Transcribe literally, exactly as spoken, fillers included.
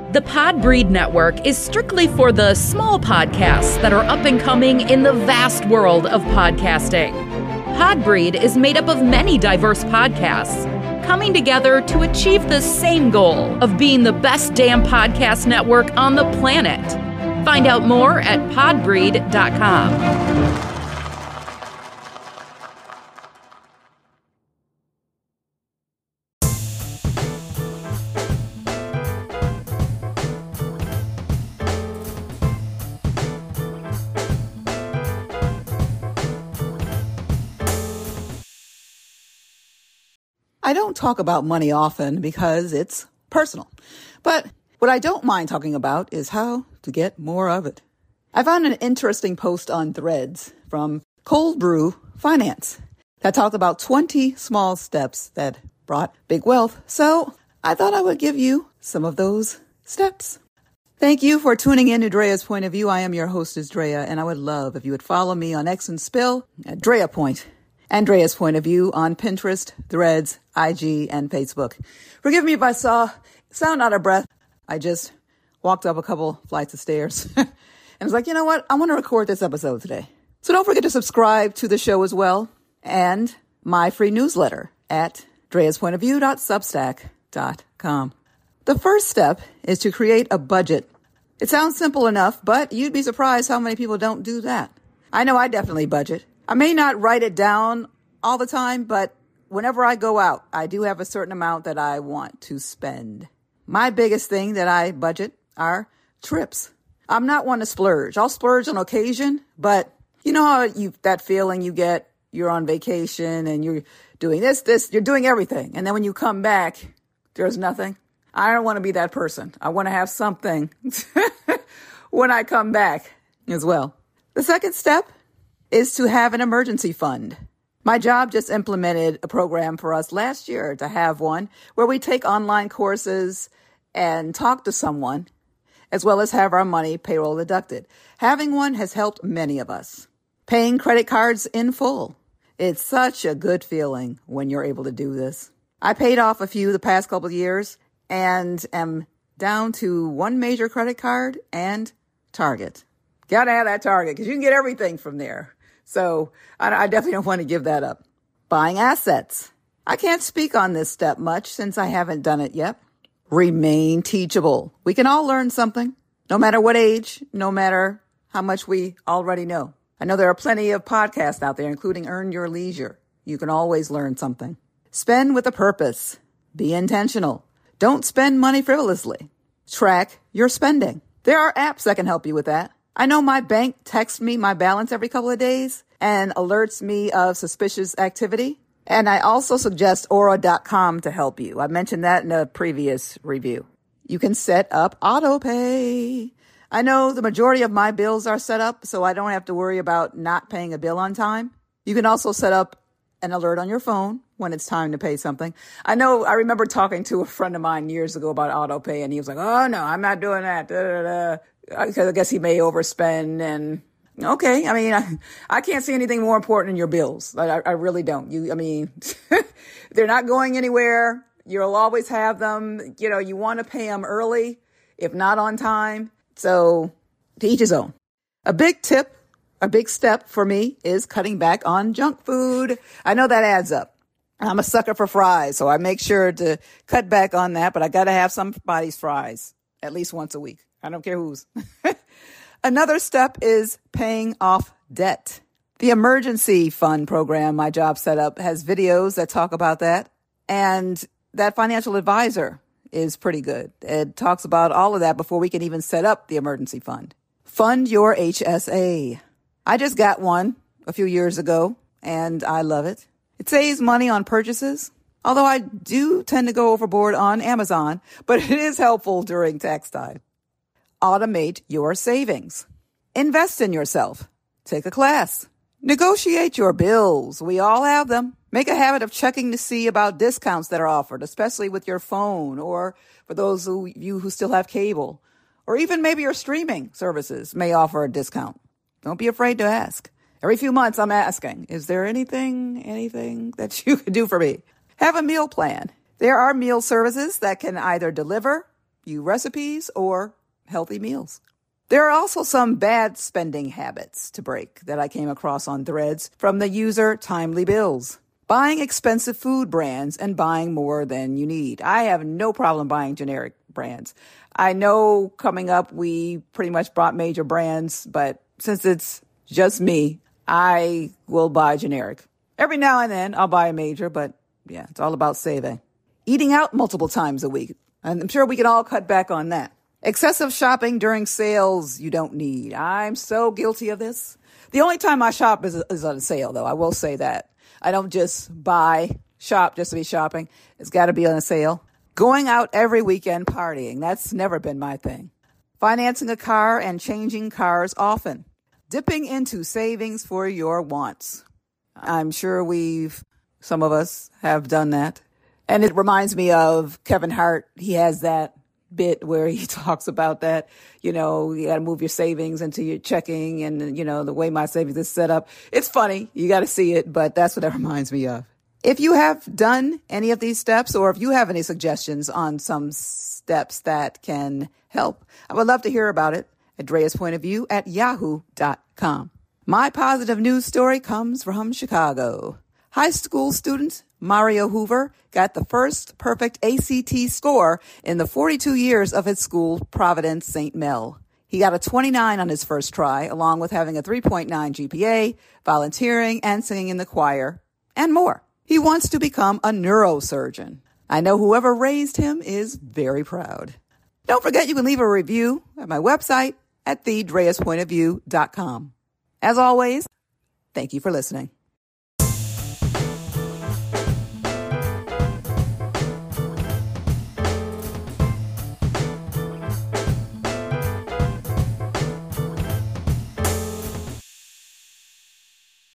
The Podbreed Network is strictly for the small podcasts that are up and coming in the vast world of podcasting. Podbreed is made up of many diverse podcasts, coming together to achieve the same goal of being the best damn podcast network on the planet. Find out more at podbreed dot com. I don't talk about money often because it's personal. But what I don't mind talking about is how to get more of it. I found an interesting post on Threads from Cold Brew Finance that talked about twenty small steps that brought big wealth. So I thought I would give you some of those steps. Thank you for tuning in to Drea's Point of View. I am your hostess, Drea, and I would love if you would follow me on X and Spill at Drea Point. Andrea's Point of View on Pinterest, Threads, I G, and Facebook. Forgive me if I saw sound out of breath. I just walked up a couple flights of stairs and was like, you know what? I want to record this episode today. So don't forget to subscribe to the show as well and my free newsletter at dreas point of view dot substack dot com. The first step is to create a budget. It sounds simple enough, but you'd be surprised how many people don't do that. I know I definitely budget. I may not write it down all the time, but whenever I go out, I do have a certain amount that I want to spend. My biggest thing that I budget are trips. I'm not one to splurge. I'll splurge on occasion, but you know how you that feeling you get, you're on vacation and you're doing this, this, you're doing everything. And then when you come back, there's nothing. I don't want to be that person. I want to have something when I come back as well. The second step is to have an emergency fund. My job just implemented a program for us last year to have one where we take online courses and talk to someone, as well as have our money payroll deducted. Having one has helped many of us. Paying credit cards in full. It's such a good feeling when you're able to do this. I paid off a few the past couple of years and am down to one major credit card and Target. Gotta have that Target because you can get everything from there. So I, I definitely don't want to give that up. Buying assets. I can't speak on this step much since I haven't done it yet. Remain teachable. We can all learn something, no matter what age, no matter how much we already know. I know there are plenty of podcasts out there, including Earn Your Leisure. You can always learn something. Spend with a purpose. Be intentional. Don't spend money frivolously. Track your spending. There are apps that can help you with that. I know my bank texts me my balance every couple of days and alerts me of suspicious activity. And I also suggest Aura dot com to help you. I mentioned that in a previous review. You can set up auto pay. I know the majority of my bills are set up, so I don't have to worry about not paying a bill on time. You can also set up an alert on your phone when it's time to pay something. I know I remember talking to a friend of mine years ago about auto pay, and he was like, oh, no, I'm not doing that. Da, da, da. Because I guess he may overspend and okay. I mean, I, I can't see anything more important than your bills. I, I really don't. You, I mean, they're not going anywhere. You'll always have them. You know, you want to pay them early, if not on time. So to each his own. A big tip, a big step for me is cutting back on junk food. I know that adds up. I'm a sucker for fries, so I make sure to cut back on that, but I got to have somebody's fries at least once a week. I don't care whose. Another step is paying off debt. The emergency fund program my job set up has videos that talk about that. And that financial advisor is pretty good. It talks about all of that before we can even set up the emergency fund. Fund your H S A. I just got one a few years ago and I love it. It saves money on purchases, although I do tend to go overboard on Amazon, but it is helpful during tax time. Automate your savings. Invest in yourself. Take a class. Negotiate your bills. We all have them. Make a habit of checking to see about discounts that are offered, especially with your phone or for those who you who still have cable, or even maybe your streaming services may offer a discount. Don't be afraid to ask. Every few months I'm asking, is there anything, anything that you could do for me? Have a meal plan. There are meal services that can either deliver, few recipes, or healthy meals. There are also some bad spending habits to break that I came across on Threads from the user Timely Bills. Buying expensive food brands and buying more than you need. I have no problem buying generic brands. I know coming up we pretty much bought major brands, but since it's just me, I will buy generic. Every now and then I'll buy a major, but yeah, it's all about saving. Eating out multiple times a week. And I'm sure we can all cut back on that. Excessive shopping during sales you don't need. I'm so guilty of this. The only time I shop is, is on a sale, though. I will say that. I don't just buy, shop just to be shopping. It's got to be on a sale. Going out every weekend partying. That's never been my thing. Financing a car and changing cars often. Dipping into savings for your wants. I'm sure we've, some of us have done that. And it reminds me of Kevin Hart. He has that bit where he talks about that, you know, you got to move your savings into your checking and, you know, the way my savings is set up. It's funny. You got to see it, but that's what that reminds me of. If you have done any of these steps, or if you have any suggestions on some steps that can help, I would love to hear about it at Drea's Point of View at yahoo dot com. My positive news story comes from Chicago. High school student Mario Hoover got the first perfect A C T score in the forty-two years of his school, Providence Saint Mel. He got a twenty-nine on his first try, along with having a three point nine G P A, volunteering and singing in the choir, and more. He wants to become a neurosurgeon. I know whoever raised him is very proud. Don't forget you can leave a review at my website at the dreas point of view dot com. As always, thank you for listening.